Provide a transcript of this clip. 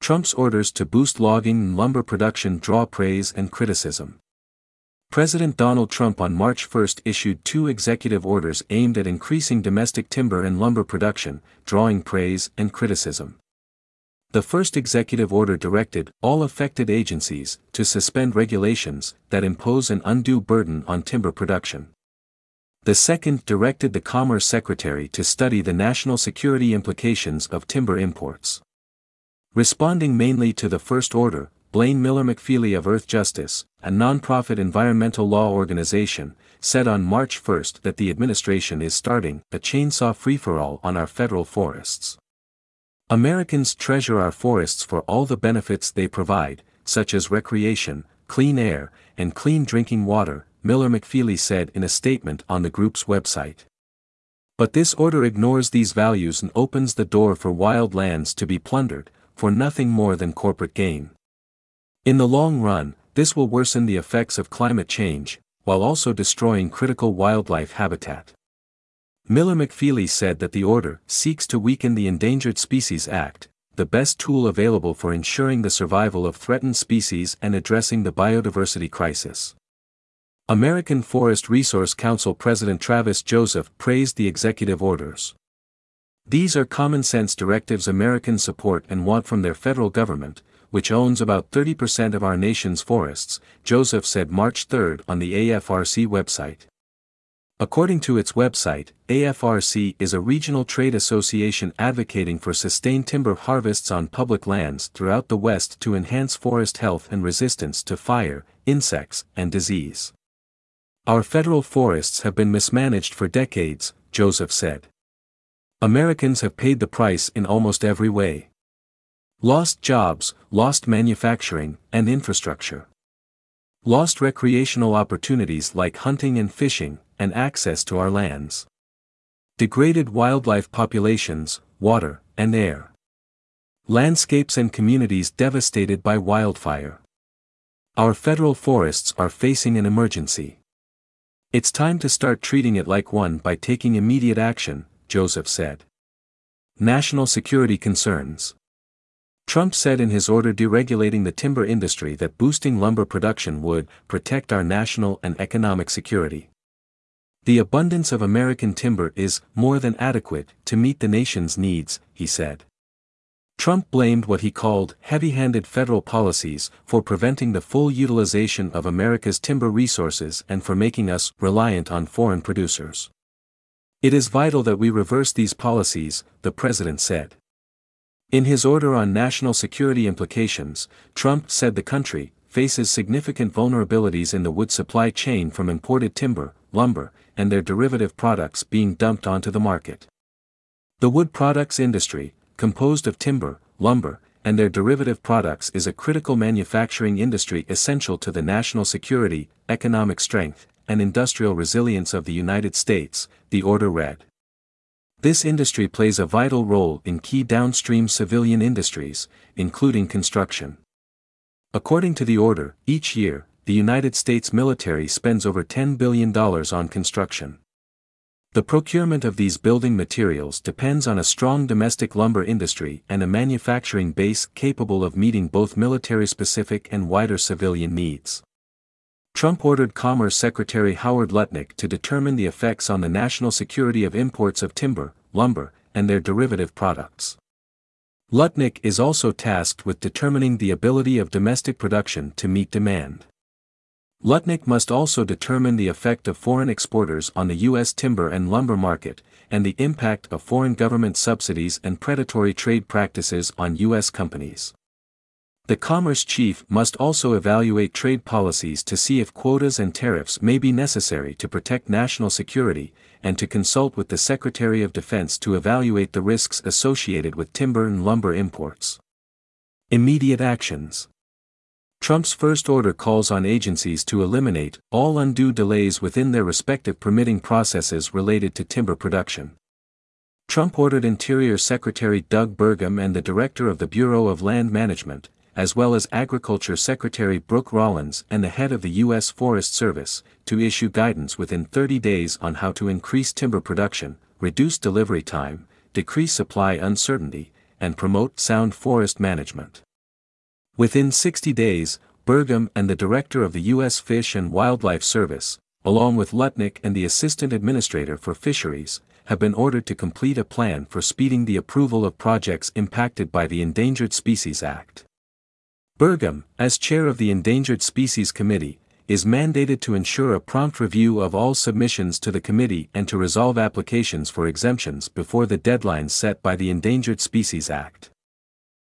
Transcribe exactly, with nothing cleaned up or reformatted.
Trump's orders to boost logging and lumber production draw praise and criticism. President Donald Trump on March first issued two executive orders aimed at increasing domestic timber and lumber production, drawing praise and criticism. The first executive order directed all affected agencies to suspend regulations that impose an undue burden on timber production. The second directed the Commerce Secretary to study the national security implications of timber imports. Responding mainly to the first order, Blaine Miller McFeely of Earth Justice, a nonprofit environmental law organization, said on March first that the administration is starting a chainsaw free-for-all on our federal forests. Americans treasure our forests for all the benefits they provide, such as recreation, clean air, and clean drinking water, Miller McFeely said in a statement on the group's website. But this order ignores these values and opens the door for wild lands to be plundered, for nothing more than corporate gain. In the long run, this will worsen the effects of climate change, while also destroying critical wildlife habitat. Miller McFeely said that the order seeks to weaken the Endangered Species Act, the best tool available for ensuring the survival of threatened species and addressing the biodiversity crisis. American Forest Resource Council President Travis Joseph praised the executive orders. These are common-sense directives Americans support and want from their federal government, which owns about thirty percent of our nation's forests, Joseph said March third on the A F R C website. According to its website, A F R C is a regional trade association advocating for sustained timber harvests on public lands throughout the West to enhance forest health and resistance to fire, insects, and disease. Our federal forests have been mismanaged for decades, Joseph said. Americans have paid the price in almost every way. Lost jobs, lost manufacturing, and infrastructure. Lost recreational opportunities like hunting and fishing, and access to our lands. Degraded wildlife populations, water, and air. Landscapes and communities devastated by wildfire. Our federal forests are facing an emergency. It's time to start treating it like one by taking immediate action, Joseph said. National security concerns. Trump said in his order deregulating the timber industry that boosting lumber production would protect our national and economic security. The abundance of American timber is more than adequate to meet the nation's needs, he said. Trump blamed what he called heavy-handed federal policies for preventing the full utilization of America's timber resources and for making us reliant on foreign producers. It is vital that we reverse these policies, the president said. In his order on national security implications, Trump said the country faces significant vulnerabilities in the wood supply chain from imported timber, lumber, and their derivative products being dumped onto the market. The wood products industry, composed of timber, lumber, and their derivative products, is a critical manufacturing industry essential to the national security, economic strength, and industrial resilience of the United States, the order read. This industry plays a vital role in key downstream civilian industries, including construction. According to the order, each year, the United States military spends over ten billion dollars on construction. The procurement of these building materials depends on a strong domestic lumber industry and a manufacturing base capable of meeting both military-specific and wider civilian needs. Trump ordered Commerce Secretary Howard Lutnick to determine the effects on the national security of imports of timber, lumber, and their derivative products. Lutnick is also tasked with determining the ability of domestic production to meet demand. Lutnick must also determine the effect of foreign exporters on the U S timber and lumber market, and the impact of foreign government subsidies and predatory trade practices on U S companies. The Commerce Chief must also evaluate trade policies to see if quotas and tariffs may be necessary to protect national security, and to consult with the Secretary of Defense to evaluate the risks associated with timber and lumber imports. Immediate actions. Trump's first order calls on agencies to eliminate all undue delays within their respective permitting processes related to timber production. Trump ordered Interior Secretary Doug Burgum and the Director of the Bureau of Land Management, as well as Agriculture Secretary Brooke Rollins and the head of the U S Forest Service, to issue guidance within thirty days on how to increase timber production, reduce delivery time, decrease supply uncertainty, and promote sound forest management. Within sixty days, Burgum and the director of the U S Fish and Wildlife Service, along with Lutnick and the assistant administrator for fisheries, have been ordered to complete a plan for speeding the approval of projects impacted by the Endangered Species Act. Burgum, as chair of the Endangered Species Committee, is mandated to ensure a prompt review of all submissions to the committee and to resolve applications for exemptions before the deadlines set by the Endangered Species Act.